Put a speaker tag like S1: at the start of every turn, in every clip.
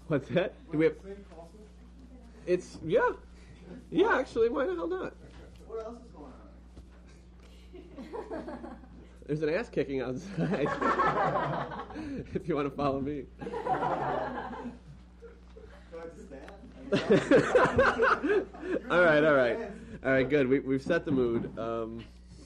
S1: What's that? Do we have? It's yeah. Actually, why the hell not?
S2: What else is going on?
S1: There's an ass kicking outside. If you want to follow me.
S2: Do I have to stand?
S1: All right. Good. We've set the mood. All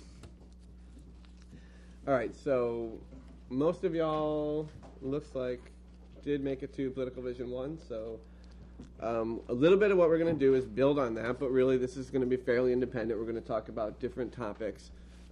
S1: right. So most of y'all looks like did make it to Political Vision 1. So a little bit of what we're going to do is build on that, but really this is going to be fairly independent. We're going to talk about different topics.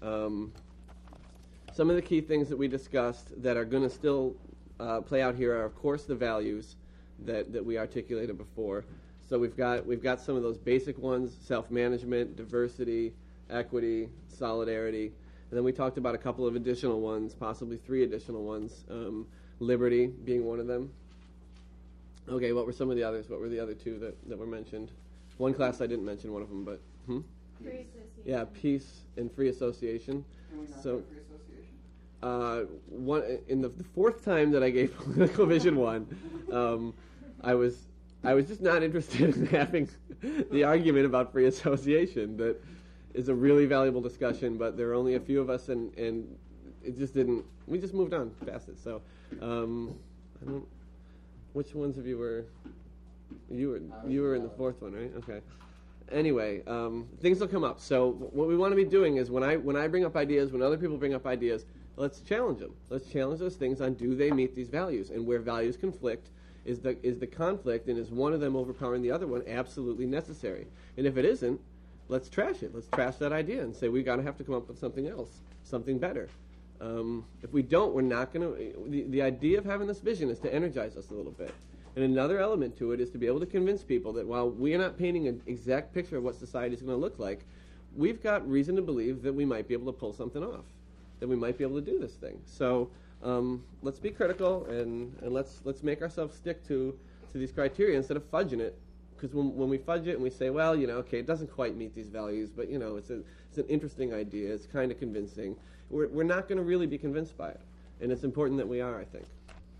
S1: Some of the key things that we discussed that are going to still play out here are, of course, the values that we articulated before. So we've got some of those basic ones: self-management, diversity, equity, solidarity. And then we talked about a couple of additional ones, possibly 3 additional ones, liberty being one of them. Okay, what were some of the others? What were the other 2 that were mentioned? One class I didn't mention one of them, but...
S3: Free association.
S1: Yeah, peace and free association.
S2: Can we not
S1: So,
S2: have free association?
S1: one in the 4th time that I gave Political Vision 1, I was just not interested in having the argument about free association. That is a really valuable discussion, but there are only a few of us, and it just didn't. We just moved on past it. So, I don't. Which ones of you were? You were in the 4th one, right? Okay. Anyway, things will come up. So what we want to be doing is when I bring up ideas, when other people bring up ideas, let's challenge them. Let's challenge those things on, do they meet these values? And where values conflict, is the conflict, and is one of them overpowering the other one absolutely necessary? And if it isn't, let's trash it. Let's trash that idea and say we've got to have to come up with something else, something better. If we don't, we're not going to... The idea of having this vision is to energize us a little bit. And another element to it is to be able to convince people that while we are not painting an exact picture of what society is going to look like, we've got reason to believe that we might be able to pull something off, that we might be able to do this thing. So let's be critical, and let's make ourselves stick to these criteria instead of fudging it. Because when we fudge it and we say, well, okay, it doesn't quite meet these values, but it's an interesting idea, it's kind of convincing, we're not going to really be convinced by it. And it's important that we are, I think.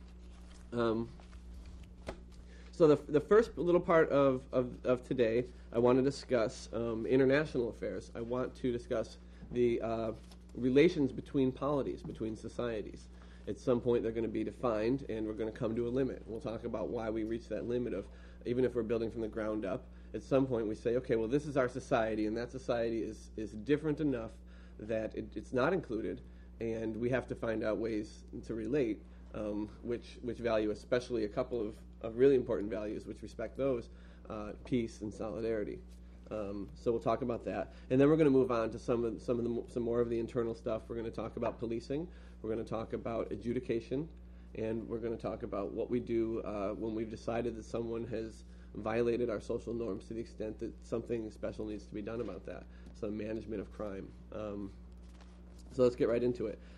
S1: So the first little part of today, I want to discuss international affairs. I want to discuss the relations between polities, between societies. At some point, they're going to be defined, and we're going to come to a limit. We'll talk about why we reach that limit of, even if we're building from the ground up, at some point we say, okay, well, this is our society, and that society is different enough that it's not included, and we have to find out ways to relate, which value, especially a couple of really important values, which respect those, peace and solidarity. So we'll talk about that, and then we're going to move on to some more of the internal stuff. We're going to talk about policing. We're going to talk about adjudication, and we're going to talk about what we do when we've decided that someone has violated our social norms to the extent that something special needs to be done about that. So management of crime. So let's get right into it.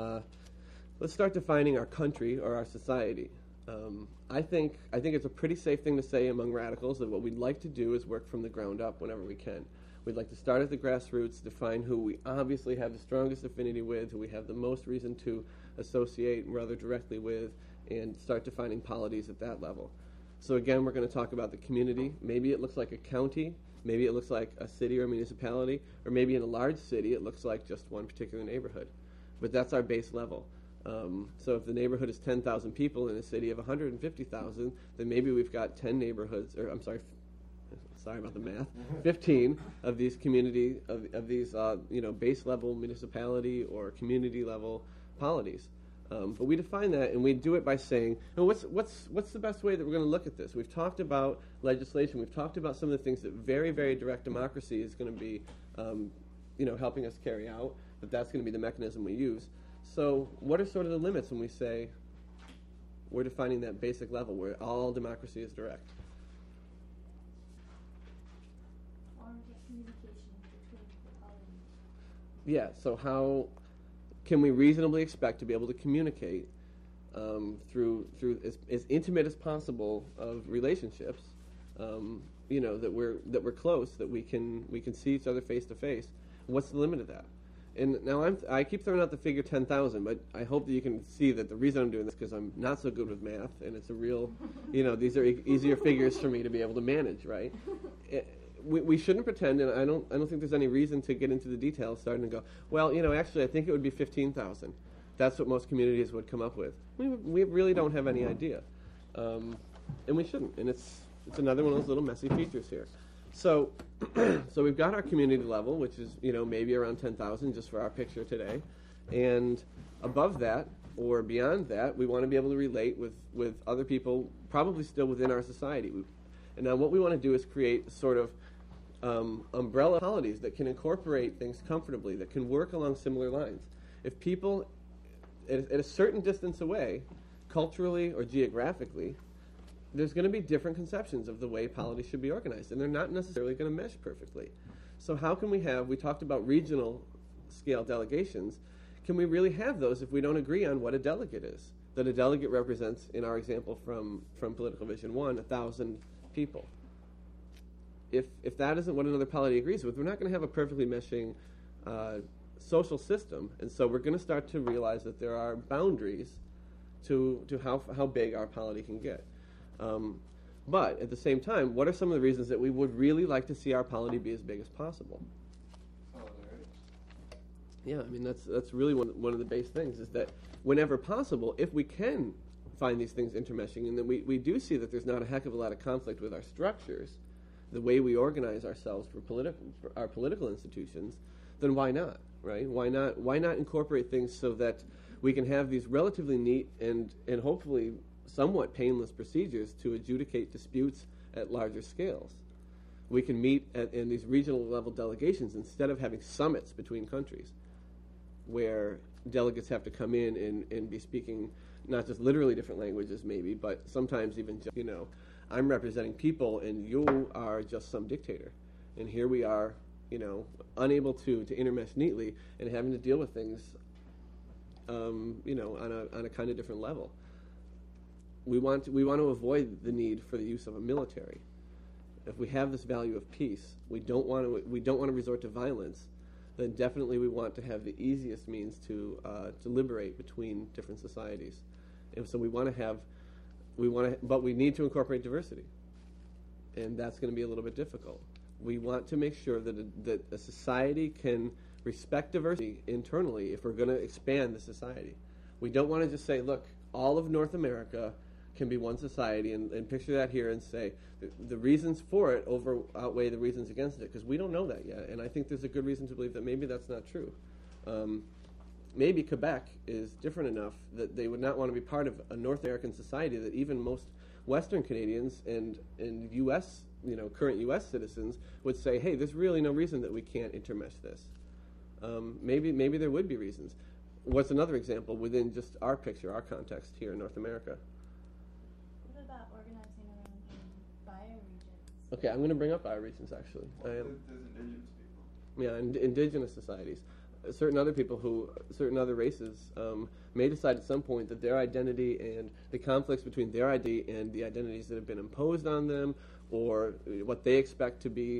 S1: Let's start defining our country or our society. I think it's a pretty safe thing to say among radicals that what we'd like to do is work from the ground up whenever we can. We'd like to start at the grassroots, define who we obviously have the strongest affinity with, who we have the most reason to associate rather directly with, and start defining polities at that level. So again, we're going to talk about the community. Maybe it looks like a county, maybe it looks like a city or a municipality, or maybe in a large city it looks like just one particular neighborhood. But that's our base level. So if the neighborhood is 10,000 people in a city of 150,000, then maybe we've got 10 neighborhoods, or sorry about the math, 15 of these community, of these base level municipality or community level polities. But we define that, and we do it by saying, what's the best way that we're going to look at this? We've talked about legislation. We've talked about some of the things that very, very direct democracy is going to be, helping us carry out. That's going to be the mechanism we use. So what are sort of the limits when we say we're defining that basic level where all democracy is direct?
S3: Or communication between the parties.
S1: Yeah, so how can we reasonably expect to be able to communicate through as intimate as possible of relationships, that we're close, that we can see each other face to face? What's the limit of that? And now I keep throwing out the figure 10,000, but I hope that you can see that the reason I'm doing this is because I'm not so good with math, and it's a real, these are easier figures for me to be able to manage, right? We shouldn't pretend, and I don't think there's any reason to get into the details, starting to go, well, actually, I think it would be 15,000. That's what most communities would come up with. We really don't have any idea, and we shouldn't. And it's another one of those little messy features here. So we've got our community level, which is maybe around 10,000 just for our picture today, and above that or beyond that, we want to be able to relate with other people, probably still within our society. And now what we want to do is create sort of umbrella polities that can incorporate things comfortably, that can work along similar lines. If people at a certain distance away, culturally or geographically, there's going to be different conceptions of the way polity should be organized, and they're not necessarily going to mesh perfectly. So how can we talked about regional scale delegations, can we really have those if we don't agree on what a delegate is? That a delegate represents, in our example from Political Vision 1, 1,000 people. If that isn't what another polity agrees with, we're not going to have a perfectly meshing social system, and so we're going to start to realize that there are boundaries to how big our polity can get. But at the same time, what are some of the reasons that we would really like to see our polity be as big as possible?
S2: Solidarity.
S1: Yeah, I mean that's really one of the base things is that whenever possible, if we can find these things intermeshing, and then we do see that there's not a heck of a lot of conflict with our structures, the way we organize ourselves for our political institutions, then why not, right? Why not incorporate things so that we can have these relatively neat and hopefully somewhat painless procedures to adjudicate disputes at larger scales. We can meet in these regional level delegations instead of having summits between countries where delegates have to come in and be speaking not just literally different languages maybe, but sometimes even just, I'm representing people and you are just some dictator. And here we are, unable to intermesh neatly and having to deal with things, on a kind of different level. We want to avoid the need for the use of a military. If we have this value of peace, we don't want to resort to violence. Then definitely we want to have the easiest means to liberate between different societies. And so but we need to incorporate diversity, and that's going to be a little bit difficult. We want to make sure that a society can respect diversity internally if we're going to expand the society. We don't want to just say, look, all of North America can be one society, and picture that here and say the reasons for it outweigh the reasons against it, because we don't know that yet, and I think there's a good reason to believe that maybe that's not true. Maybe Quebec is different enough that they would not want to be part of a North American society that even most Western Canadians and U.S., current U.S. citizens would say, hey, there's really no reason that we can't intermesh this. Maybe there would be reasons. What's another example within just our picture, our context here in North America?
S3: What about organizing around bioregions?
S1: Okay, I'm going to bring up bioregions, actually.
S2: There's indigenous people.
S1: Yeah, indigenous societies. Certain other races may decide at some point that their identity and the conflicts between their identity and the identities that have been imposed on them, or what they expect to be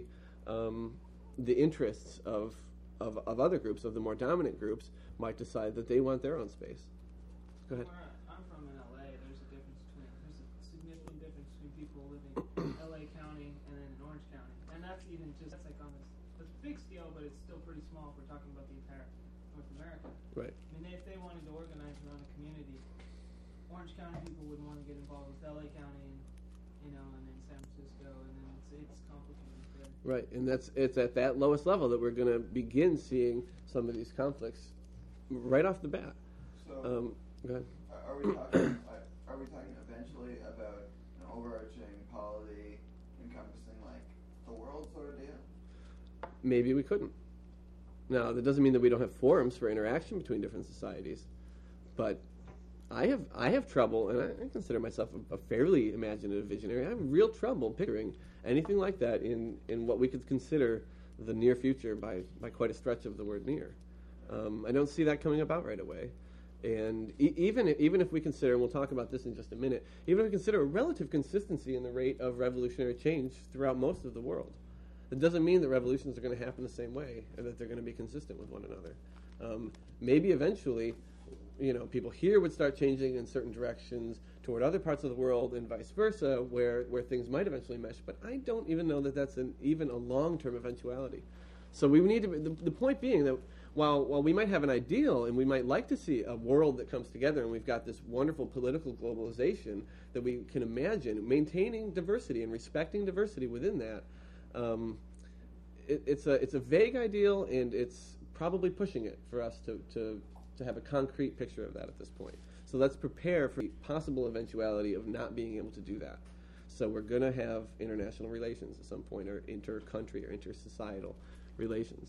S1: the interests of other groups, of the more dominant groups, might decide that they want their own space. Go ahead.
S4: Where I'm from in LA, there's a significant difference between people living in LA County and then in Orange County. And that's like on this big scale, but it's still pretty small if we're talking about the entire North America.
S1: Right.
S4: I mean, if they wanted to organize around a community, Orange County people wouldn't want to get involved with LA County and then San Francisco, and then it's complicated there.
S1: Right, and it's at that lowest level that we're going to begin seeing some of these conflicts right off the bat.
S2: So,
S1: go ahead.
S2: are we talking eventually about an overarching polity encompassing like the world sort of deal?
S1: Maybe we couldn't. Now, that doesn't mean that we don't have forums for interaction between different societies, but I have trouble, and I consider myself a fairly imaginative visionary. I have real trouble picturing anything like that in what we could consider the near future by quite a stretch of the word near. I don't see that coming about right away. And even if we consider, and we'll talk about this in just a minute, even if we consider a relative consistency in the rate of revolutionary change throughout most of the world, it doesn't mean that revolutions are going to happen the same way and that they're going to be consistent with one another. Maybe eventually, people here would start changing in certain directions toward other parts of the world, and vice versa, where things might eventually mesh. But I don't even know that that's even a long-term eventuality. So we need to. The point being that while we might have an ideal and we might like to see a world that comes together, and we've got this wonderful political globalization that we can imagine, maintaining diversity and respecting diversity within that, it's a vague ideal, and it's probably pushing it for us to have a concrete picture of that at this point. So let's prepare for the possible eventuality of not being able to do that. So we're going to have international relations at some point, or inter-country or inter-societal relations.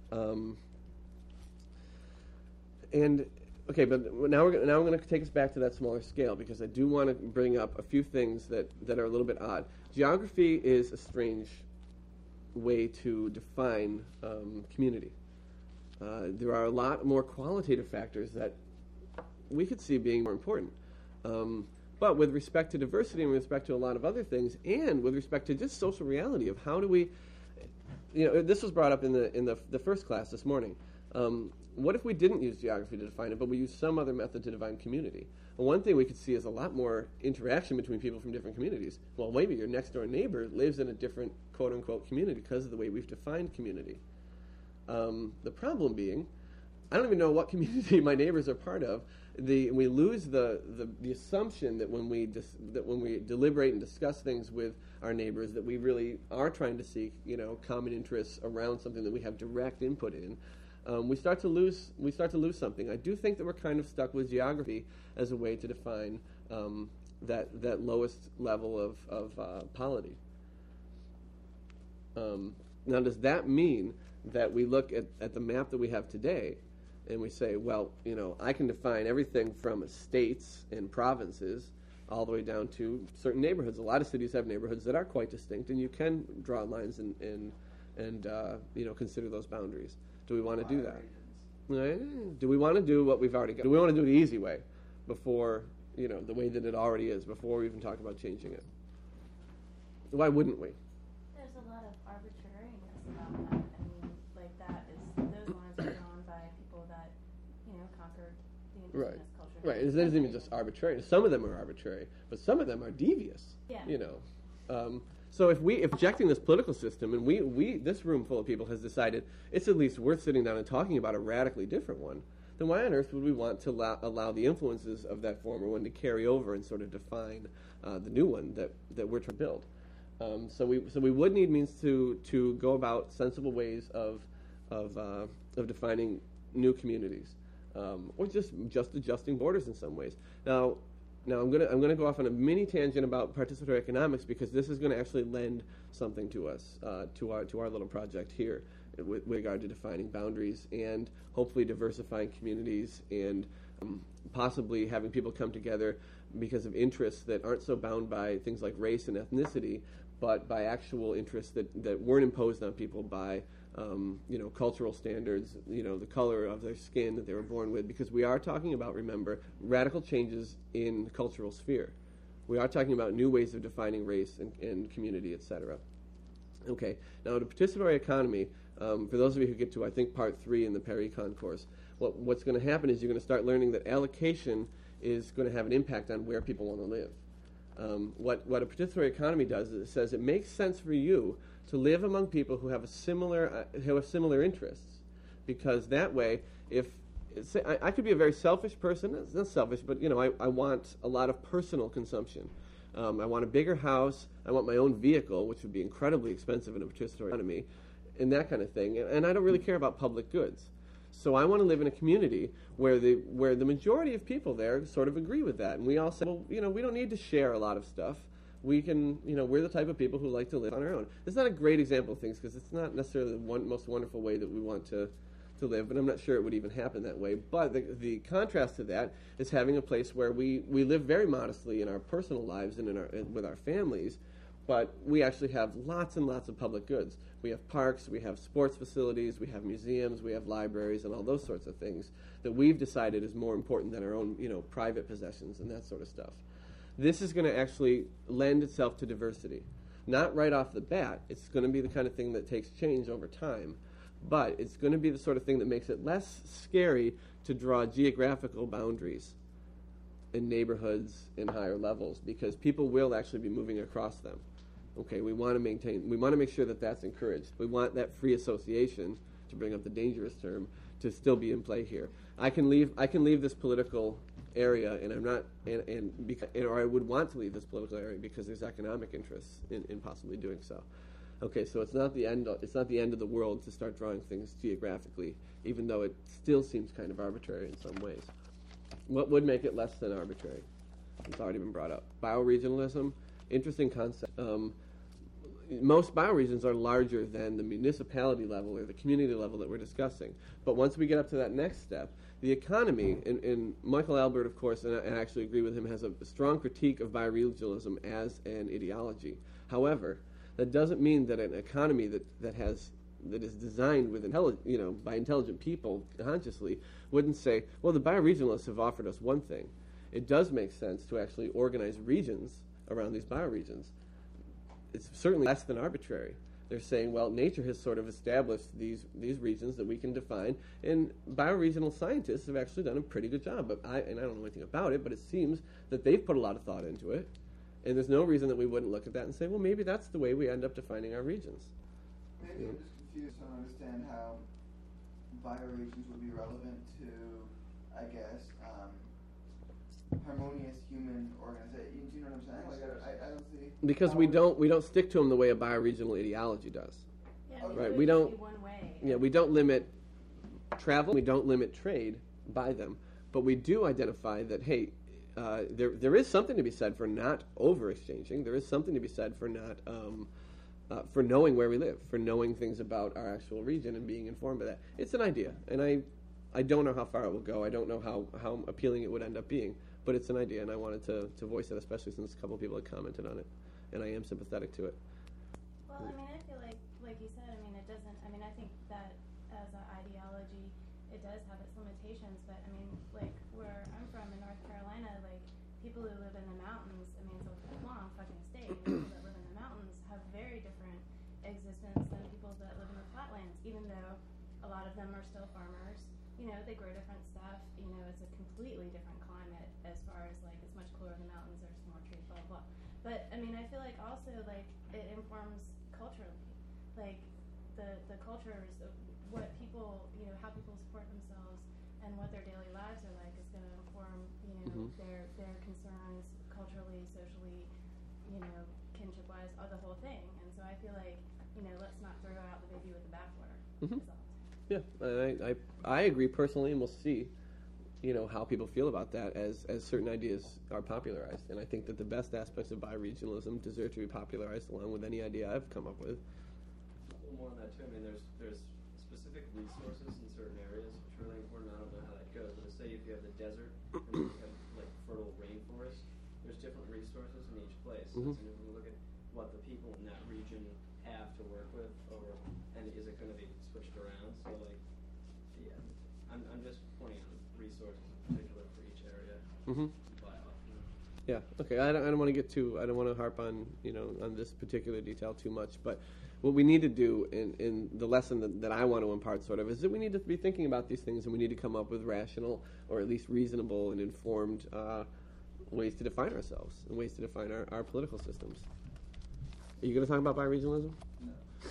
S1: But now I'm going to take us back to that smaller scale, because I do want to bring up a few things that are a little bit odd. Geography is a strange way to define community. There are a lot more qualitative factors that we could see being more important. But with respect to diversity and with respect to a lot of other things, and with respect to just social reality of how do we, this was brought up in the first class this morning. What if we didn't use geography to define it, but we used some other method to define community? Well, one thing we could see is a lot more interaction between people from different communities. Well, maybe your next door neighbor lives in a different quote-unquote community because of the way we've defined community. The problem being, I don't even know what community my neighbors are part of. We lose the assumption that when we deliberate and discuss things with our neighbors, that we really are trying to seek common interests around something that we have direct input in. We start to lose something. I do think that we're kind of stuck with geography as a way to define that lowest level of polity. Now, does that mean that we look at the map that we have today and we say, well, I can define everything from states and provinces all the way down to certain neighborhoods? A lot of cities have neighborhoods that are quite distinct, and you can draw lines and consider those boundaries. Do we want to do that? Do we want to do what we've already got? Do we want to do it the easy way before, the way that it already is, before we even talk about changing it? Why wouldn't we?
S3: There's a lot of arbitrariness about that. I mean, like those lines are drawn by people that, conquered the indigenous culture.
S1: Right. It isn't even just arbitrary. Some of them are arbitrary, but some of them are devious.
S3: Yeah.
S1: So if rejecting this political system, and we this room full of people has decided it's at least worth sitting down and talking about a radically different one, then why on earth would we want to allow the influences of that former one to carry over and sort of define the new one that we're trying to build? So we would need means to go about sensible ways of defining new communities, or just adjusting borders in some ways. Now I'm gonna go off on a mini tangent about participatory economics, because this is going to actually lend something to us, to our little project here with regard to defining boundaries and hopefully diversifying communities, and possibly having people come together because of interests that aren't so bound by things like race and ethnicity, but by actual interests that weren't imposed on people by cultural standards, the color of their skin that they were born with, because we are talking about, remember, radical changes in the cultural sphere. We are talking about new ways of defining race and community, etc. Okay, now the participatory economy, for those of you who get to, I think, part 3 in the Pericon course, what's going to happen is you're going to start learning that allocation is going to have an impact on where people want to live. What a participatory economy does is it says it makes sense for you to live among people who have similar interests, because that way, I could be a very selfish person. It's not selfish, but I want a lot of personal consumption. I want a bigger house. I want my own vehicle, which would be incredibly expensive in a participatory economy, and that kind of thing. And I don't really care about public goods. So I want to live in a community where the majority of people there sort of agree with that, and we all say, well, we don't need to share a lot of stuff. We can, we're the type of people who like to live on our own. It's not a great example of things, because it's not necessarily the most wonderful way that we want to live, but I'm not sure it would even happen that way. But the contrast to that is having a place where we live very modestly in our personal lives and with our families, but we actually have lots and lots of public goods. We have parks, we have sports facilities, we have museums, we have libraries, and all those sorts of things that we've decided is more important than our own, private possessions and that sort of stuff. This is going to actually lend itself to diversity. Not right off the bat. It's going to be the kind of thing that takes change over time. but it's going to be the sort of thing that makes it less scary to draw geographical boundaries in neighborhoods in higher levels, because people will actually be moving across them. Okay, we want to make sure that that's encouraged. We want that free association, to bring up the dangerous term, to still be in play here. I can leave this political area, and I'm not, or I would want to leave this political area because there's economic interests in possibly doing so. Okay, so it's not the end. It's not the end of the world to start drawing things geographically, even though it still seems kind of arbitrary in some ways. What would make it less than arbitrary? It's already been brought up. Bioregionalism, interesting concept. Most bioregions are larger than the municipality level or the community level that we're discussing. But once we get up to that next step, the economy, and Michael Albert, of course, and I actually agree with him, has a strong critique of bioregionalism as an ideology. However, that doesn't mean that an economy that is designed with by intelligent people consciously wouldn't say, well, the bioregionalists have offered us one thing. It does make sense to actually organize regions around these bioregions. It's certainly less than arbitrary. They're saying, well, nature has sort of established these regions that we can define, and bioregional scientists have actually done a pretty good job. But I don't know anything about it, but it seems that they've put a lot of thought into it, and there's no reason that we wouldn't look at that and say, well, maybe that's the way we end up defining our regions.
S2: Maybe I'm just confused to understand how bioregions would be relevant to, I guess, harmonious human organization. Do you know what I'm saying? Like, I don't see.
S1: Because we don't stick to them the way a bioregional ideology does.
S3: Yeah,
S1: Right,
S3: it
S1: we don't-
S3: be one way.
S1: Yeah, we don't limit travel, we don't limit trade by them, but we do identify that, hey, there is something to be said for not over-exchanging. There is something to be said for not for knowing where we live, for knowing things about our actual region and being informed by that. It's an idea, and I don't know how far it will go. I don't know how appealing it would end up being, but it's an idea, and I wanted to voice it, especially since a couple of people had commented on it, and I am sympathetic to it.
S3: Well, I mean, I feel like you said, I mean, it doesn't, I mean, I think that as an ideology, it does have its limitations, but I mean, like, where I'm from in North Carolina, like, people who live in the mountains, I mean, it's a long fucking state, and people that live in the mountains have very different existence than people that live in the flatlands, even though a lot of them are still farmers. You know, they grow different stuff, you know, it's a completely different climate as far as, like, it's much cooler in the mountains, there's more trees, blah, blah, blah. But, I mean, I feel like also, like, it informs culturally. Like, the cultures of what people, you know, how people support themselves and what their daily lives are like is going to inform, you know, their concerns culturally, socially, you know, kinship-wise, the whole thing. And so I feel like, you know, let's not throw out the baby with the bathwater.
S1: Mhm.
S3: Is all.
S1: Yeah, I agree personally, and we'll see, you know, how people feel about that as certain ideas are popularized. And I think that the best aspects of bioregionalism deserve to be popularized along with any idea I've come up with.
S5: A little more on that too. I mean, there's specific resources in certain areas which are really important. I don't know how that goes, but say if you have the desert and then you have like fertile rainforest, there's different resources in each place. So
S1: Mhm.
S5: if we look at what the people in that region have to work with, and is it going to be switched around? So like, yeah, I'm just pointing out resources in particular for each area.
S1: Mm-hmm.
S5: You know.
S1: Yeah. Okay. I don't want to get too. I don't want to harp on on this particular detail too much. But what we need to do in the lesson that I want to impart, sort of, is that we need to be thinking about these things, and we need to come up with rational, or at least reasonable and informed ways to define ourselves and ways to define our political systems. Are you going to talk about bioregionalism?
S2: No.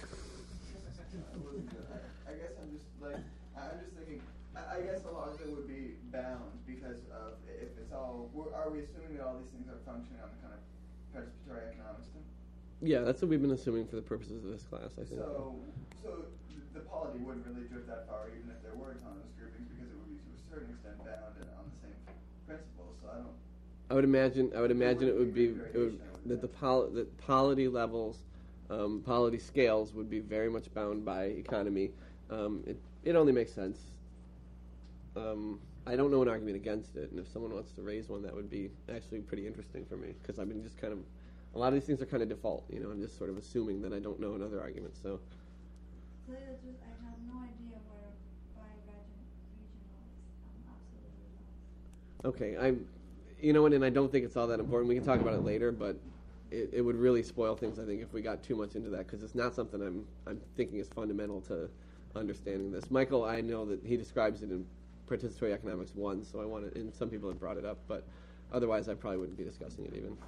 S2: I guess I'm just like, I'm just thinking, I guess a lot of it would be bound because of, if it's all, are we assuming that all these things are functioning on the kind of participatory economic system?
S1: Yeah, that's what we've been assuming for the purposes of this class, I think.
S2: So the polity wouldn't really drift that far even if there were autonomous groupings because it would be to a certain extent bound and on the same principles. So
S1: I would imagine it would be
S2: variation,
S1: that the polity levels, polity scales would be very much bound by economy. It only makes sense. I don't know an argument against it, and if someone wants to raise one, that would be actually pretty interesting for me because I've been just kind of, a lot of these things are kind of default. I'm just sort of assuming that I don't know another argument. So.
S6: To tell you the truth, I have no idea where bioregional is. I'm absolutely lost.
S1: Okay, and I don't think it's all that important. We can talk about it later, but it would really spoil things, I think, if we got too much into that because it's not something I'm thinking is fundamental to understanding this. Michael, I know that he describes it in Participatory Economics 1, so I want to, and some people have brought it up, but otherwise I probably wouldn't be discussing it even.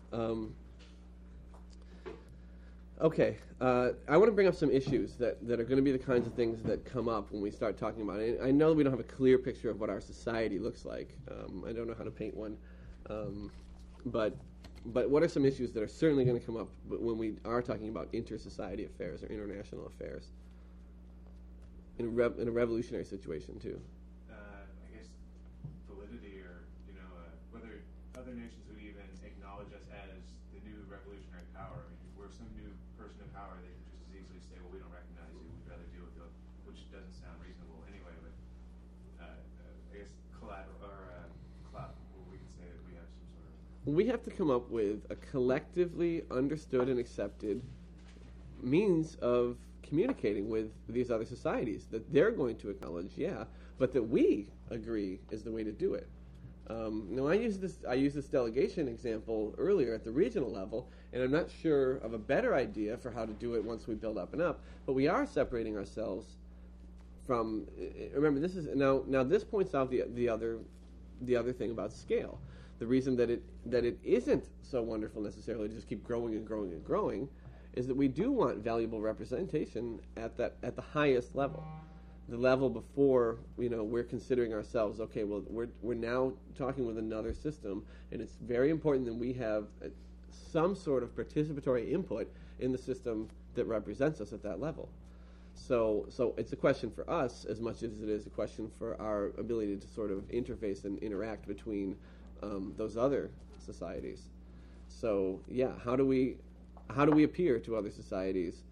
S1: Okay, I want to bring up some issues that are going to be the kinds of things that come up when we start talking about it. I know we don't have a clear picture of what our society looks like. I don't know how to paint one. But what are some issues that are certainly going to come up when we are talking about inter-society affairs or international affairs in a revolutionary situation too?
S7: I guess validity, or whether other nations would even acknowledge us as the new revolutionary power. I mean, if we're some new person in power, they could just as easily say, "Well, we don't recognize you. We'd rather deal with you," which doesn't sound reasonable anyway. But I guess collateral or clout. Well, we could say that we have some sort of.
S1: We have to come up with a collectively understood and accepted means of communicating with these other societies that they're going to acknowledge, yeah, but that we agree is the way to do it. I used this delegation example earlier at the regional level, and I'm not sure of a better idea for how to do it once we build up and up. But we are separating ourselves from. Remember, this is now. This points out the other thing about scale. The reason that it isn't so wonderful necessarily to just keep growing and growing and growing is that we do want valuable representation at the highest level. The level before we're considering ourselves, okay, well we're now talking with another system, and it's very important that we have some sort of participatory input in the system that represents us at that level. So it's a question for us as much as it is a question for our ability to sort of interface and interact between those other societies. So yeah, how do we appear to other societies?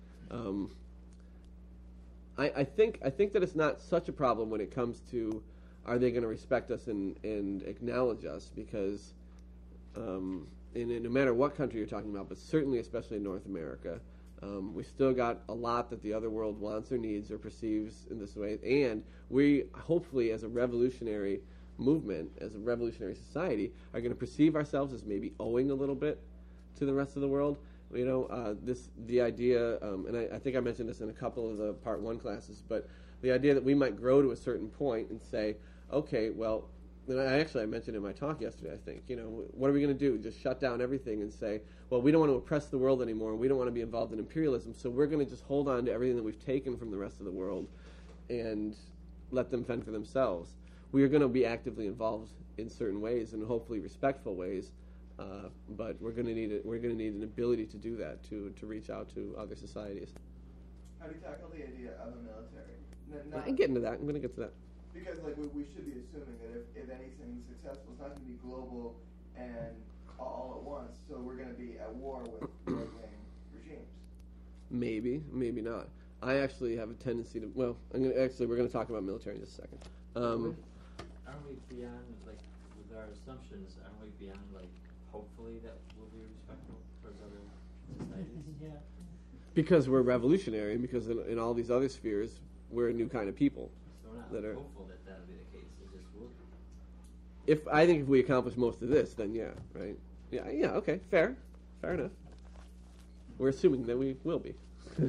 S1: I think that it's not such a problem when it comes to are they going to respect us and acknowledge us, because no matter what country you're talking about, but certainly especially in North America, we still got a lot that the other world wants or needs or perceives in this way, and we hopefully as a revolutionary movement, as a revolutionary society, are going to perceive ourselves as maybe owing a little bit to the rest of the world. The idea, and I think I mentioned this in a couple of the Part 1 classes, but the idea that we might grow to a certain point and say, okay, well, and I mentioned in my talk yesterday, I think, what are we going to do? Just shut down everything and say, well, we don't want to oppress the world anymore, we don't want to be involved in imperialism, so we're going to just hold on to everything that we've taken from the rest of the world and let them fend for themselves. We are going to be actively involved in certain ways and hopefully respectful ways, but we're going to need an ability to do that, to reach out to other societies.
S2: How do you tackle the idea of a military?
S1: I can get into that. I'm going to get to that.
S2: Because we should be assuming that if anything's successful, it's not going to be global and all at once. So we're going to be at war with right-wing regimes.
S1: Maybe, maybe not. I actually have a tendency to. Well, we're going to talk about military in just a second.
S8: Aren't we beyond, with our assumptions, aren't we beyond, hopefully that we'll be respectful towards other societies?
S4: Yeah.
S1: Because we're revolutionary, because in all these other spheres, we're a new kind of people.
S8: So we're not
S1: that are
S8: hopeful that that'll be the case. It just will be.
S1: I think if we accomplish most of this, then yeah, right? Yeah, okay, fair enough. We're assuming that we will be.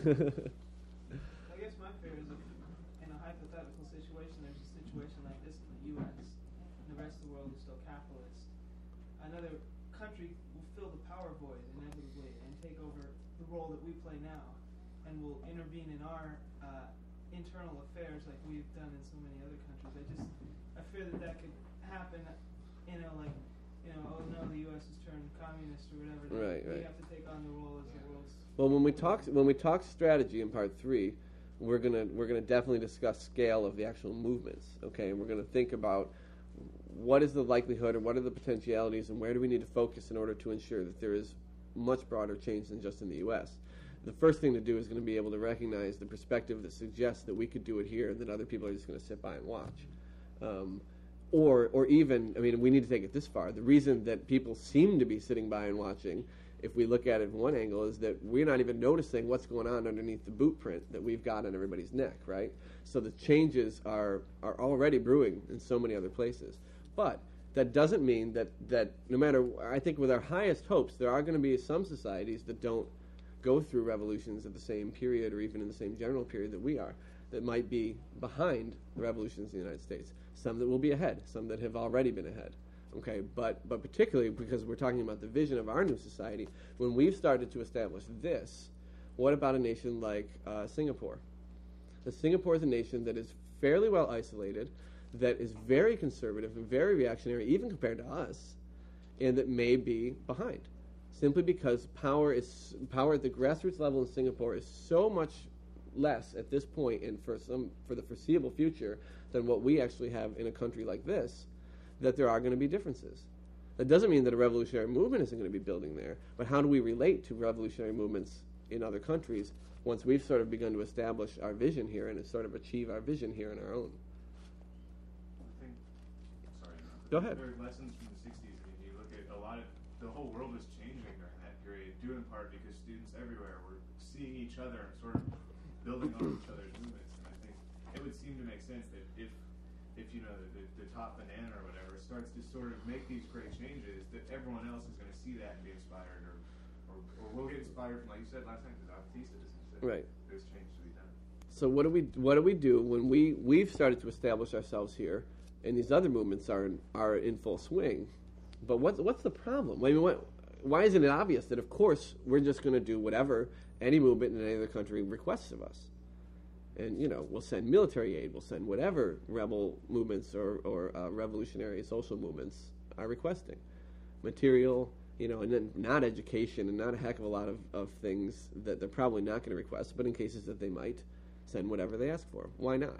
S4: I guess my fear is if in a hypothetical situation, there's a situation like this in the U.S. and the rest of the world is still capitalist, another country will fill the power void inevitably and take over the role that we play now, and will intervene in our internal affairs like we've done in so many other countries. I fear that could happen. Oh no, the U.S. has turned communist or whatever.
S1: Right.
S4: We have to take on the role as the world's.
S1: Well, when we talk strategy in Part 3, we're gonna definitely discuss scale of the actual movements. Okay, and we're gonna think about what is the likelihood or what are the potentialities and where do we need to focus in order to ensure that there is much broader change than just in the U.S. The first thing to do is going to be able to recognize the perspective that suggests that we could do it here and that other people are just going to sit by and watch. Or even, we need to take it this far. The reason that people seem to be sitting by and watching, if we look at it from one angle, is that we're not even noticing what's going on underneath the boot print that we've got on everybody's neck, right? So the changes are already brewing in so many other places. But that doesn't mean that no matter, I think with our highest hopes, there are going to be some societies that don't go through revolutions at the same period or even in the same general period that we are. that might be behind the revolutions in the United States, some that will be ahead, some that have already been ahead. Okay, but particularly because we're talking about the vision of our new society, when we've started to establish this, what about a nation like Singapore? Singapore is a nation that is fairly well isolated, that is very conservative and very reactionary, even compared to us, and that may be behind, simply because power at the grassroots level in Singapore is so much less at this point and for the foreseeable future than what we actually have in a country like this, that there are going to be differences. That doesn't mean that a revolutionary movement isn't going to be building there, but how do we relate to revolutionary movements in other countries once we've sort of begun to establish our vision here and sort of achieve our vision here on our own?
S7: I think, sorry,
S1: Go ahead.
S7: There are lessons from the 60s. I mean, you look at the whole world was changing during that period, due in part because students everywhere were seeing each other and sort of building on each other's movements. And I think it would seem to make sense that if you know, the top banana or whatever starts to sort of make these great changes, that everyone else is going to see that and be inspired, or we'll get inspired from, like you said last night, the Baptist citizens.
S1: Right.
S7: There's change to be done.
S1: So what do we do when we've started to establish ourselves here, and these other movements are in full swing? But what's the problem? I mean, why isn't it obvious that of course we're just going to do whatever any movement in any other country requests of us? And, you know, we'll send military aid, we'll send whatever rebel movements or revolutionary social movements are requesting. Material, you know, and then not education and not a heck of a lot of things that they're probably not going to request, but in cases that they might, send whatever they ask for. Why not?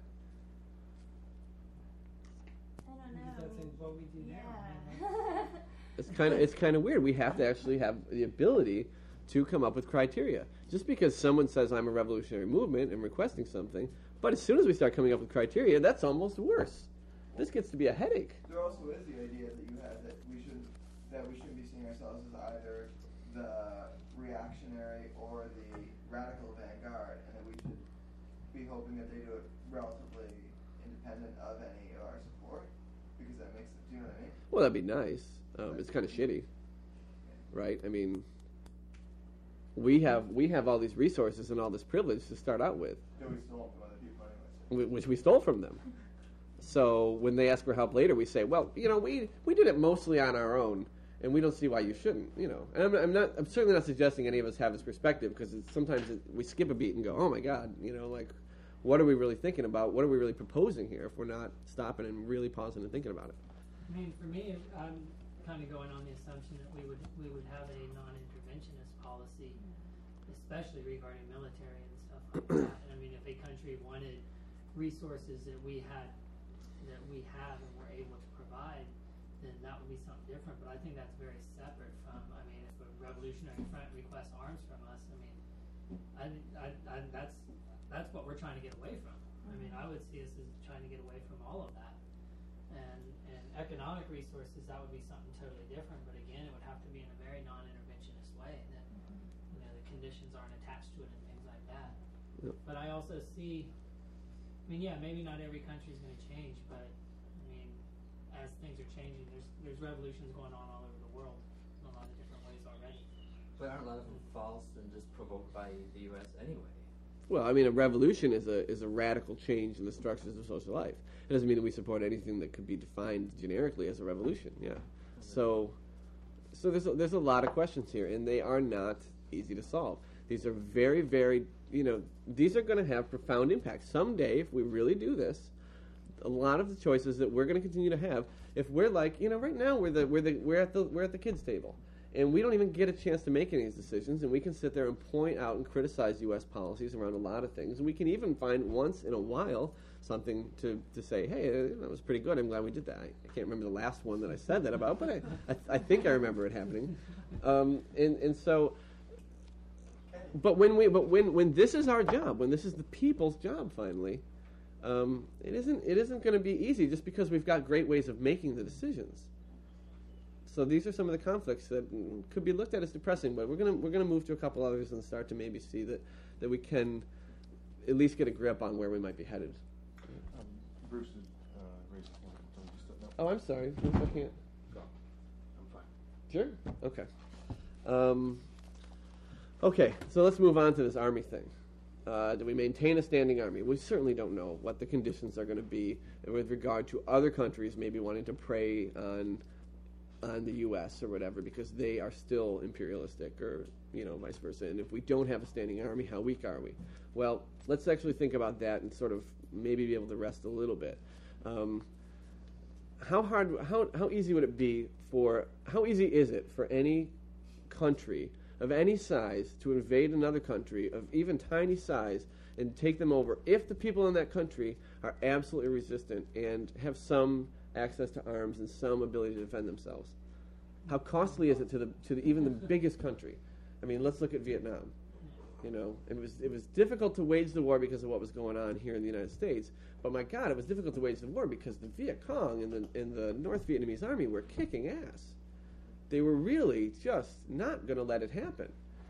S3: I don't know.
S4: Because that's what we do now.
S3: Yeah.
S1: It's kind of weird. We have to actually have the ability to come up with criteria. Just because someone says I'm a revolutionary movement and requesting something, but as soon as we start coming up with criteria, that's almost worse. This gets to be a headache.
S2: There also is the idea that you have that we shouldn't be seeing ourselves as either the reactionary or the radical vanguard, and that we should be hoping that they do it relatively independent of any of our support, because that makes it, do you know what I mean?
S1: Well, that'd be nice. It's kind of shitty, right? I mean, we have all these resources and all this privilege to start out with,
S2: That we stole from other people anyways.
S1: which we stole from them. So when they ask for help later, we say, well, you know, we did it mostly on our own, and we don't see why you shouldn't, you know. And I'm certainly not suggesting any of us have this perspective, because sometimes we skip a beat and go, oh my God, you know, like, what are we really thinking about? What are we really proposing here if we're not stopping and really pausing and thinking about it?
S4: I mean, for me, I'm kind of going on the assumption that we would have a non-interventionist policy, especially regarding military and stuff like that. I mean, if a country wanted resources that we have and were able to provide, then that would be something different. But I think that's very separate from, I mean, if a revolutionary front requests arms from us, I mean, that's what we're trying to get away from. I mean, I would see us as trying to get away from all of that. And economic resources, that would be something totally different. But again, it would have to be in a very non-interventionist way, that you know, the conditions aren't attached to it and things like that.
S1: Yep.
S4: But I also see, I mean, yeah, maybe not every country is going to change, but I mean, as things are changing, there's revolutions going on all over the world in a lot of different ways already.
S8: But aren't a lot of them false and just provoked by the U.S. anyway?
S1: Well, I mean, a revolution is a radical change in the structures of social life. It doesn't mean that we support anything that could be defined generically as a revolution. Yeah. So there's a lot of questions here, and they are not easy to solve. These are very, very, you know, these are going to have profound impact. Someday, if we really do this, a lot of the choices that we're going to continue to have, if we're like, you know, right now we're at the kids' table, and we don't even get a chance to make any of these decisions, and we can sit there and point out and criticize U.S. policies around a lot of things, and we can even find once in a while something to say, hey, that was pretty good. I'm glad we did that. I can't remember the last one that I said that about, but I think I remember it happening. And so, but when this is our job, when this is the people's job, finally, it isn't going to be easy just because we've got great ways of making the decisions. So these are some of the conflicts that could be looked at as depressing, but we're gonna move to a couple others and start to maybe see that we can at least get a grip on where we might be headed.
S9: Bruce had raised his hand. So just no.
S1: Oh, I'm sorry. I can't.
S9: Go. I'm fine.
S1: Sure. Okay. Okay. So let's move on to this Army thing. Do we maintain a standing army? We certainly don't know what the conditions are going to be with regard to other countries maybe wanting to prey on the U.S. or whatever, because they are still imperialistic, or vice versa. And if we don't have a standing army, how weak are we? Well, let's actually think about that and sort of maybe be able to rest a little bit. How easy would it be how easy is it for any country of any size to invade another country of even tiny size and take them over if the people in that country are absolutely resistant and have some access to arms and some ability to defend themselves? How costly is it to even the biggest country? I mean, let's look at Vietnam. It was difficult to wage the war because of what was going on here in the United States. But my God, it was difficult to wage the war because the Viet Cong and the North Vietnamese army were kicking ass. They were really just not going to let it happen.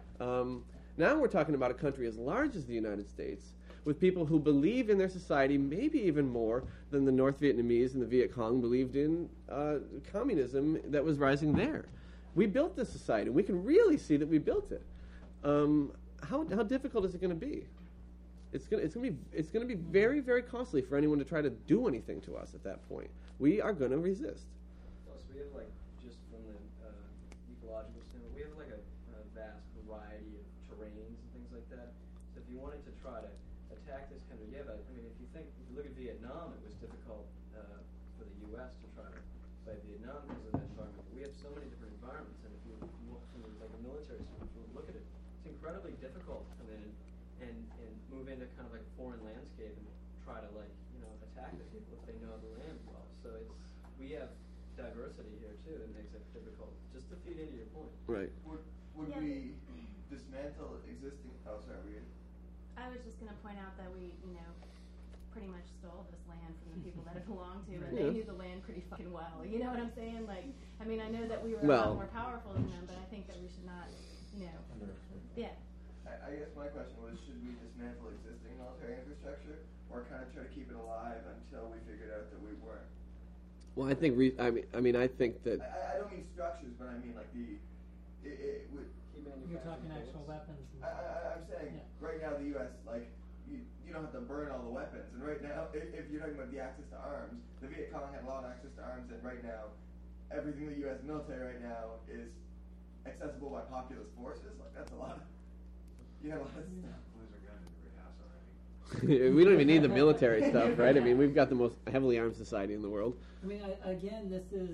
S1: Now we're talking about a country as large as the United States, with people who believe in their society maybe even more than the North Vietnamese and the Viet Cong believed in communism that was rising there. We built this society, and we can really see that we built it. How difficult is it going to be? It's going to be very, very costly for anyone to try to do anything to us at that point. We are going to resist.
S5: Plus, we have just from the ecological standpoint, we have a vast variety of terrains and things like that. So if you wanted to try to attack this country, if you look at Vietnam, it was difficult for the U.S. to try to fight Vietnam because of that environment. But we have so many different environments, and if you look from a military standpoint, if you look at it, it's incredibly difficult to come in and move into kind of like a foreign landscape and try to attack the people if they know the land well. So we have diversity here too that makes it difficult. Just to feed into your point.
S1: Right.
S2: Would we dismantle existing? Oh, sorry.
S3: I was just going to point out that we, pretty much stole this land from the people that it belonged to, and they knew the land pretty fucking well. You know what I'm saying? I know that we were a lot more powerful than them, but I think that we should not, yeah.
S2: I guess my question was, should we dismantle existing military infrastructure, or kind of try to keep it alive until we figured out that we weren't?
S1: Well, I think I think that
S2: I don't mean structures, but I mean it would.
S4: You're talking actual weapons.
S2: I'm saying right now the U.S. You don't have to burn all the weapons, and right now if you're talking about the access to arms, the Viet Cong had a lot of access to arms, and right now everything in the U.S. military right now is accessible by populist forces. That's a lot. You have a lot of stuff.
S7: There's a gun in every house already.
S1: we don't even need the military stuff, right? I mean, we've got the most heavily armed society in the world.
S4: Again, this is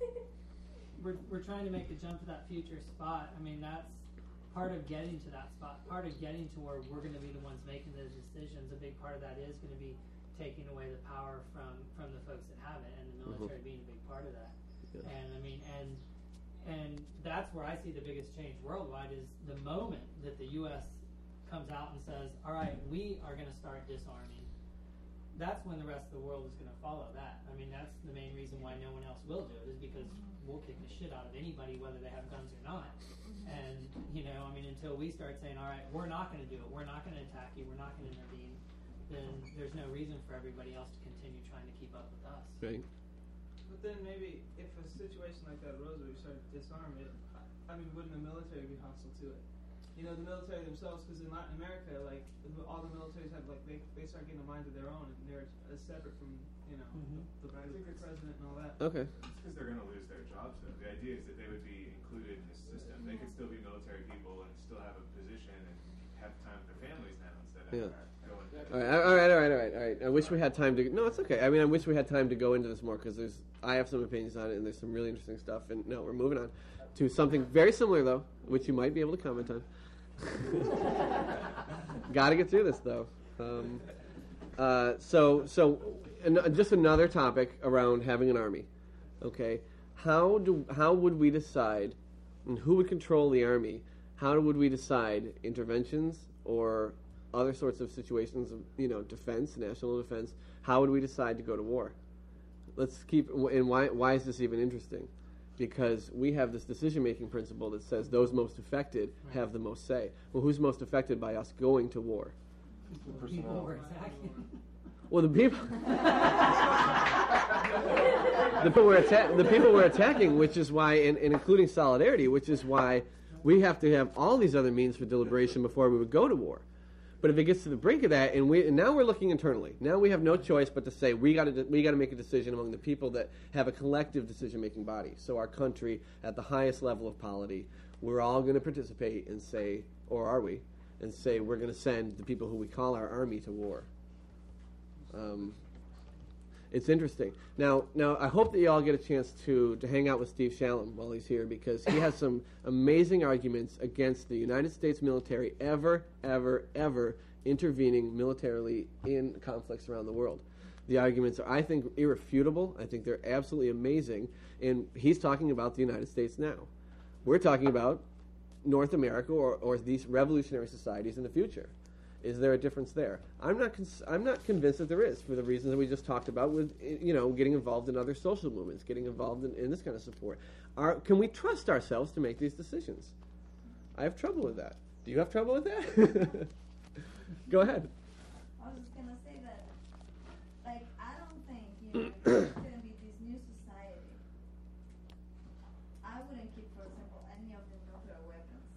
S4: we're trying to make the jump to that future spot. That's part of getting to that spot. Part of getting to where we're going to be the ones making those decisions. A big part of that is going to be taking away the power from the folks that have it, and the military being a big part of that. Yeah. And that's where I see the biggest change worldwide is the moment that the U.S. comes out and says, all right, we are going to start disarming. That's when the rest of the world is going to follow that. That's the main reason why no one else will do it, is because we'll kick the shit out of anybody, whether they have guns or not. And, until we start saying, all right, we're not going to do it, we're not going to attack you, we're not going to intervene, then there's no reason for everybody else to continue trying to keep up with us.
S1: Right.
S4: But then maybe if a situation like that arose where we started to disarm it, wouldn't the military be hostile to it? The military themselves, because in Latin America, all the militaries have, they start getting a mind of their own, and they're separate from, the president and all that.
S1: Okay.
S7: It's because they're going to lose their jobs, though. The idea is that they would be included in the system. They could still be military people and still have a position and have time with their families now instead of going to...
S1: All right. I wish we had time to... No, it's okay. I wish we had time to go into this more, because I have some opinions on it, and there's some really interesting stuff. And no, we're moving on to something very similar, though, which you might be able to comment on. Got to get through this, though. Just another topic around having an army. Okay, how would we decide, and who would control the army? How would we decide interventions or other sorts of situations of defense, national defense? How would we decide to go to war? Let's keep. And why is this even interesting? Because we have this decision-making principle that says those most affected have the most say. Well, who's most affected by us going to war?
S9: The people.
S1: Well, the people. the people we're attacking, which is why, and including solidarity, which is why we have to have all these other means for deliberation before we would go to war. But if it gets to the brink of that, and now we're looking internally. Now we have no choice but to say we got to make a decision among the people that have a collective decision-making body. So our country, at the highest level of polity, we're all going to participate and say, or are we, and say we're going to send the people who we call our army to war. It's interesting. Now, I hope that you all get a chance to hang out with Steve Shalom while he's here, because he has some amazing arguments against the United States military ever intervening militarily in conflicts around the world. The arguments are, I think, irrefutable. I think they're absolutely amazing. And he's talking about the United States now. We're talking about North America or these revolutionary societies in the future. Is there a difference there? I'm not convinced that there is, for the reasons that we just talked about with, getting involved in other social movements, getting involved in this kind of support. Can we trust ourselves to make these decisions? I have trouble with that. Do you have trouble with that? Go ahead.
S6: I was just gonna say that, I don't think, there's gonna be this new society. I wouldn't keep, for example, any of the nuclear weapons.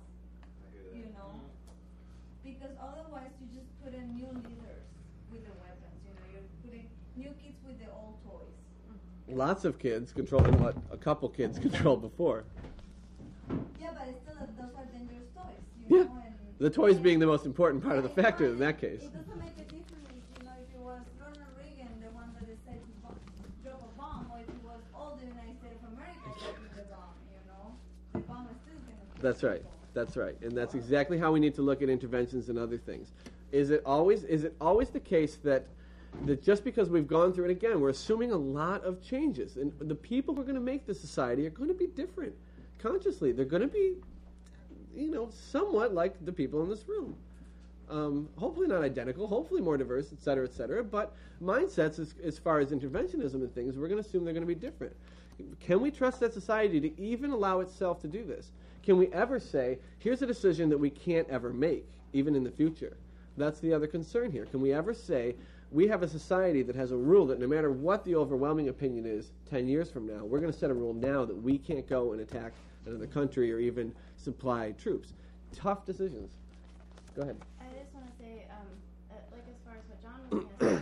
S6: Because otherwise you just put in new leaders with the weapons. You're putting new kids with the old toys.
S1: Lots of kids controlling what a couple kids controlled before.
S6: Yeah, but it's still those are dangerous toys.
S1: Yeah. The toys being the most important part of the factor in that case.
S6: It doesn't make a difference, if it was Ronald Reagan, the one that decided to drop a bomb, or if it was all the United States of America dropping the bomb. The bomb is still going to.
S1: That's right. That's right, and that's exactly how we need to look at interventions and other things. Is it always the case that just because we've gone through it again, we're assuming a lot of changes, and the people who are going to make the society are going to be different consciously. They're going to be, somewhat like the people in this room. Hopefully not identical, hopefully more diverse, et cetera, but mindsets as far as interventionism and things, we're going to assume they're going to be different. Can we trust that society to even allow itself to do this? Can we ever say, here's a decision that we can't ever make, even in the future? That's the other concern here. Can we ever say, we have a society that has a rule that no matter what the overwhelming opinion is 10 years from now, we're going to set a rule now that we can't go and attack another country or even supply troops? Tough decisions. Go ahead.
S3: I just want to say, as far as what John was saying,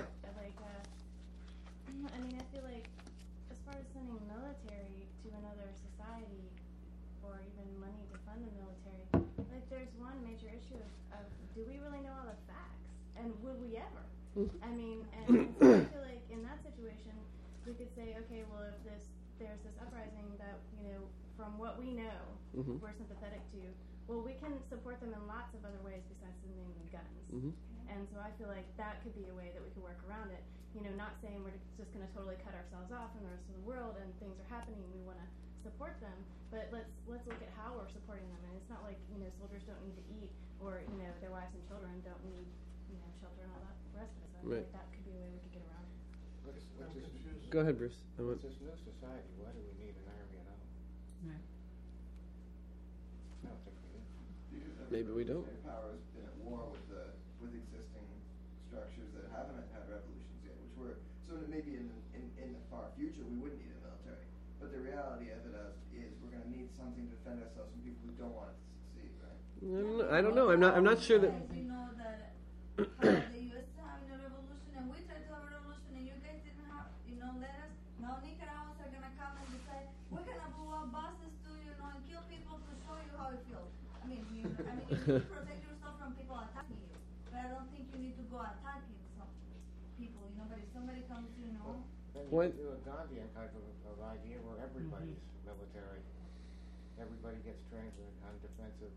S3: I feel like as far as sending military to another society or even money to fund the military, there's one major issue of do we really know all the facts? And would we ever? And so I feel like in that situation, we could say, okay, well, if there's this uprising that, from what we know, we're sympathetic to, well, we can support them in lots of other ways besides sending them guns. And so I feel like that could be a way that we could work around it. Not saying we're just going to totally cut ourselves off from the rest of the world and things are happening, we want to support them, but let's look at how we're supporting them. And it's not like, soldiers don't need to eat or, their wives and children don't need, shelter and all that rest of it. So I feel like that could be a way we could get around it.
S1: Go ahead, Bruce.
S10: With this new society, why do we need an army at all?
S4: Right.
S10: I don't think we do.
S1: Maybe we don't.
S2: Power has been at war with existing structures that haven't had revolutions yet, so maybe in the far future we wouldn't need a military. But the reality of it is we're going to need something to defend ourselves from people who don't want it to succeed, right?
S1: I don't know. I'm not sure that.
S6: We know that the U.S. having a revolution, and we tried to have a revolution, and you guys didn't have, let us. Now Nicaraguans are gonna come and decide we're gonna blow up buses to, and kill people to show you how it feels. You need to protect yourself from people attacking you, but I don't think you need to go attacking some people, But if somebody comes,
S10: Then
S1: What?
S10: you do a Gandhian type of idea where everybody's military. Everybody gets trained on defensive,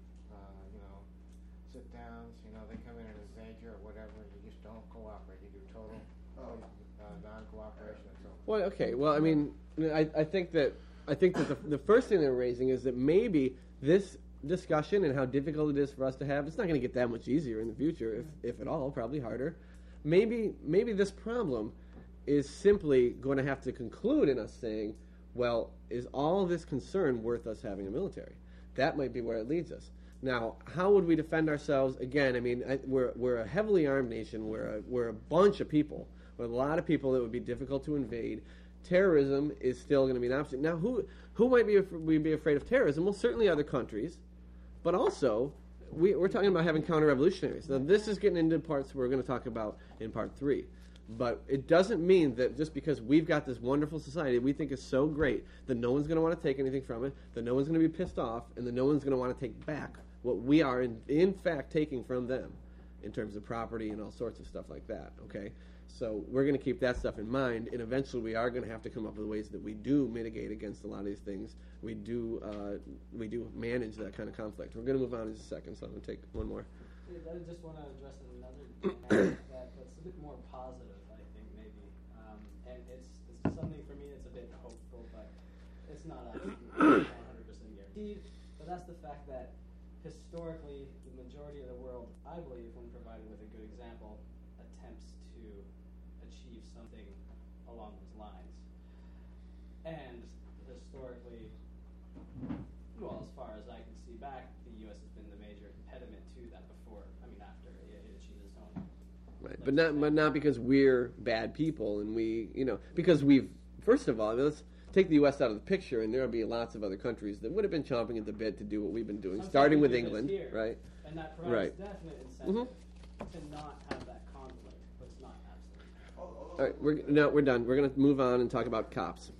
S10: sit downs. They come in and invade you or whatever. You just don't cooperate. You do total non-cooperation and so forth.
S1: Well, okay. Well, I think that the first thing they're raising is that maybe this discussion and how difficult it is for us to have, it's not going to get that much easier in the future, if at all, probably harder. Maybe this problem is simply going to have to conclude in us saying, well, is all this concern worth us having a military? That might be where it leads us. Now, how would we defend ourselves? Again, we're a heavily armed nation. We're a bunch of people, with a lot of people that would be difficult to invade. Terrorism is still going to be an option. Now, who might be afraid of terrorism? Well, certainly other countries, but also we're talking about having counter-revolutionaries. Now, this is getting into parts we're going to talk about in part 3. But it doesn't mean that just because we've got this wonderful society we think is so great that no one's going to want to take anything from it, that no one's going to be pissed off, and that no one's going to want to take back what we are in fact taking from them in terms of property and all sorts of stuff like that, okay? So we're going to keep that stuff in mind, and eventually we are going to have to come up with ways that we do mitigate against a lot of these things. We do manage that kind of conflict. We're going to move on in just a second, so I'm going to take one more.
S11: I just want to address another dynamic that's a bit more positive, I think, maybe. And it's something for me that's a bit hopeful, but it's not actually 100% guaranteed. But that's the fact that historically, the majority of the world, I believe, when provided with a good example, attempts to achieve something along those lines. And historically, well, as far as I can see back, the U.S. has been the major impediment to that before. I mean, after it achieved its own.
S1: Right, but not because we're bad people, and because we've, first of all, let's take the U.S. out of the picture, and there'll be lots of other countries that would have been chomping at the bit to do what we've been doing, starting with England, right?
S11: And that provides definite incentive to not have that conflict, but it's not absolute.
S1: All right, we're done. We're going to move on and talk about cops.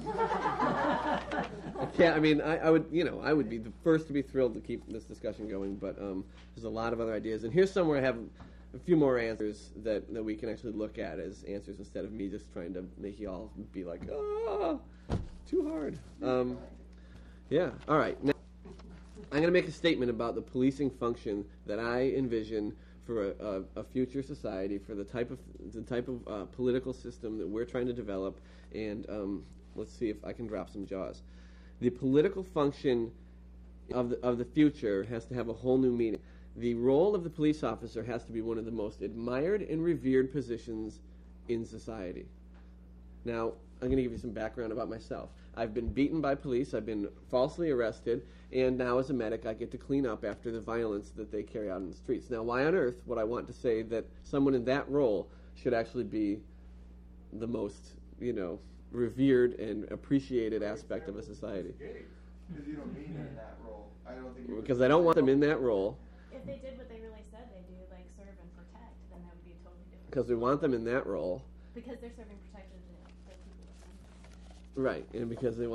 S1: I would be the first to be thrilled to keep this discussion going, but there's a lot of other ideas. And here's somewhere I have a few more answers that we can actually look at as answers instead of me just trying to make you all be like, too hard. Yeah, all right. Now, I'm going to make a statement about the policing function that I envision for a future society, for the type of political system that we're trying to develop, and let's see if I can drop some jaws. The political function of the future has to have a whole new meaning. The role of the police officer has to be one of the most admired and revered positions in society. Now, I'm going to give you some background about myself. I've been beaten by police, I've been falsely arrested, and now as a medic I get to clean up after the violence that they carry out in the streets. Now, why on earth would I want to say that someone in that role should actually be the most, revered and appreciated aspect of a society?
S2: Because you don't mean in that role. I don't think.
S1: Because I don't want them in that role.
S3: If they did what they really said they do, like serve and protect, then that would be totally different.
S1: Because we want them in that role.
S3: Because they're serving protection to the people.
S1: Right, and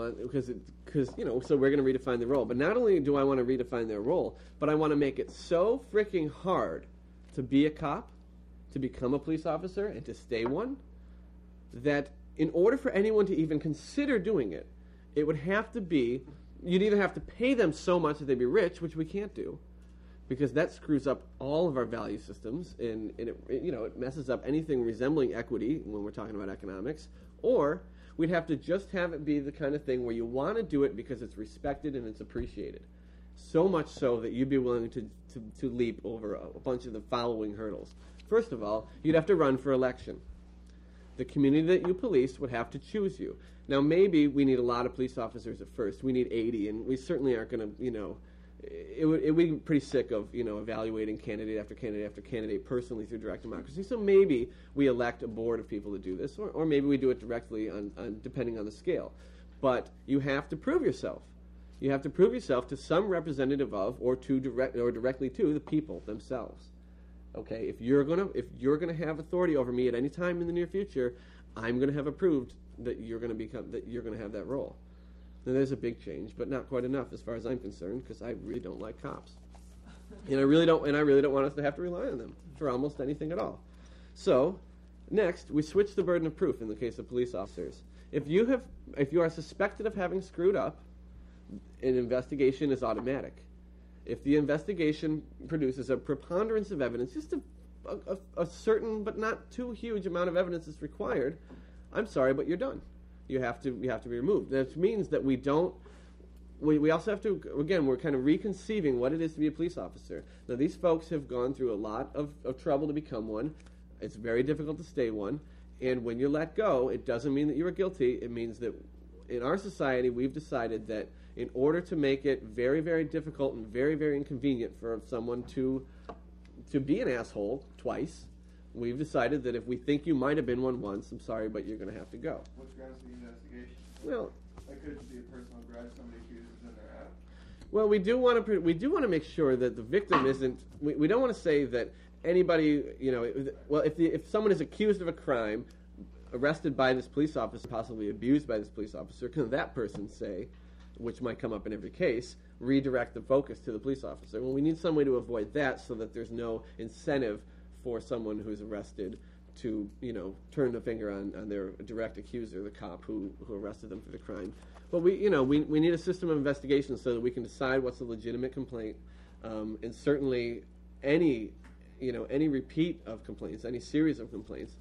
S1: so we're going to redefine the role. But not only do I want to redefine their role, but I want to make it so freaking hard to be a cop, to become a police officer, and to stay one, that in order for anyone to even consider doing it, it would have to be, you'd either have to pay them so much that they'd be rich, which we can't do, because that screws up all of our value systems, and it messes up anything resembling equity when we're talking about economics, or we'd have to just have it be the kind of thing where you want to do it because it's respected and it's appreciated. So much so that you'd be willing to leap over a bunch of the following hurdles. First of all, you'd have to run for election. The community that you police would have to choose you. Now, maybe we need a lot of police officers at first. We need 80, and we certainly aren't going to, it would be pretty sick of, evaluating candidate after candidate after candidate personally through direct democracy. So maybe we elect a board of people to do this, or maybe we do it directly on depending on the scale. But you have to prove yourself. You have to prove yourself to some representative of, or directly to the people themselves. Okay, if you're gonna have authority over me at any time in the near future, I'm gonna have approved that you're gonna have that role. Now, there's a big change, but not quite enough as far as I'm concerned, because I really don't like cops, and I really don't want us to have to rely on them for almost anything at all. So, next we switch the burden of proof in the case of police officers. If you are suspected of having screwed up, an investigation is automatic. If the investigation produces a preponderance of evidence, just a certain but not too huge amount of evidence is required, I'm sorry, but you're done. You have to be removed. That means that we also have to, again, we're kind of reconceiving what it is to be a police officer. Now, these folks have gone through a lot of trouble to become one. It's very difficult to stay one. And when you're let go, it doesn't mean that you were guilty. It means that in our society, we've decided that in order to make it very, very difficult and very, very inconvenient for someone to be an asshole twice, we've decided that if we think you might have been one once, I'm sorry, but you're going to have to go.
S2: What's grounds for the investigation?
S1: Well,
S2: that could be a personal grudge somebody accuses in their app.
S1: Well, we do want to make sure that the victim isn't. We don't want to say that anybody, if someone is accused of a crime, arrested by this police officer, possibly abused by this police officer, can that person say, which might come up in every case, redirect the focus to the police officer? Well, we need some way to avoid that so that there's no incentive for someone who's arrested to, turn the finger on their direct accuser, the cop who arrested them for the crime. But we need a system of investigation so that we can decide what's a legitimate complaint, and certainly any repeat of complaints, any series of complaints,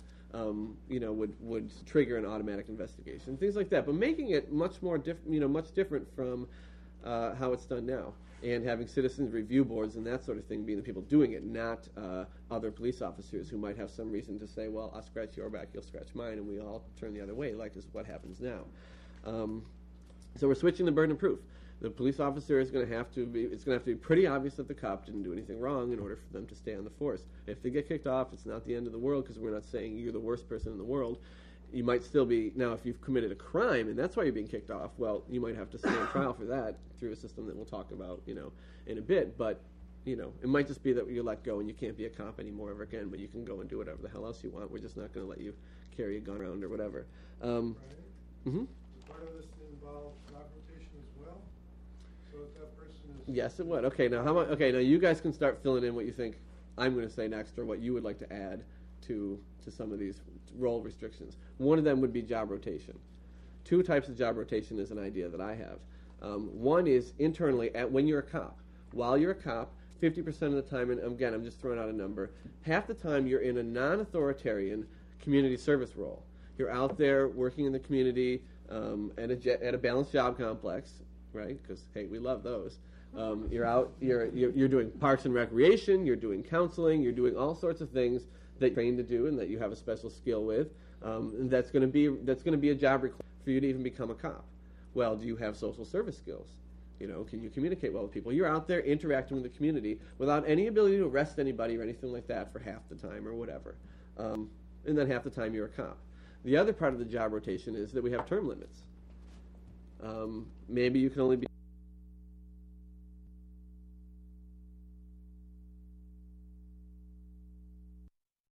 S1: would trigger an automatic investigation, things like that. But making it much different from how it's done now, and having citizens review boards and that sort of thing being the people doing it, not other police officers who might have some reason to say, well, I'll scratch your back, you'll scratch mine, and we all turn the other way, like is what happens now. So we're switching the burden of proof. The police officer is going to have to be pretty obvious that the cop didn't do anything wrong in order for them to stay on the force. If they get kicked off, it's not the end of the world, because we're not saying you're the worst person in the world. You might still be, now if you've committed a crime and that's why you're being kicked off, well, you might have to stand trial for that through a system that we'll talk about, in a bit. But, it might just be that you're let go and you can't be a cop anymore ever again, but you can go and do whatever the hell else you want. We're just not going to let you carry a gun around or whatever. Mm-hmm.
S12: Part of this involves job rotation as well, so if that person is...
S1: Yes, it would. Okay, now now you guys can start filling in what you think I'm going to say next, or what you would like to add to some of these role restrictions. One of them would be job rotation. Two types of job rotation is an idea that I have. One is internally, when you're a cop. While you're a cop, 50% of the time, and again, I'm just throwing out a number, half the time you're in a non-authoritarian community service role. You're out there working in the community at a balanced job complex, right? Because, hey, we love those. You're out, you're doing parks and recreation, you're doing counseling, you're doing all sorts of things that you're trained to do and that you have a special skill with. And that's going to be a job requirement for you to even become a cop. Well, do you have social service skills? Can you communicate well with people? You're out there interacting with the community without any ability to arrest anybody or anything like that for half the time or whatever. And then half the time you're a cop. The other part of the job rotation is that we have term limits. Maybe you can only be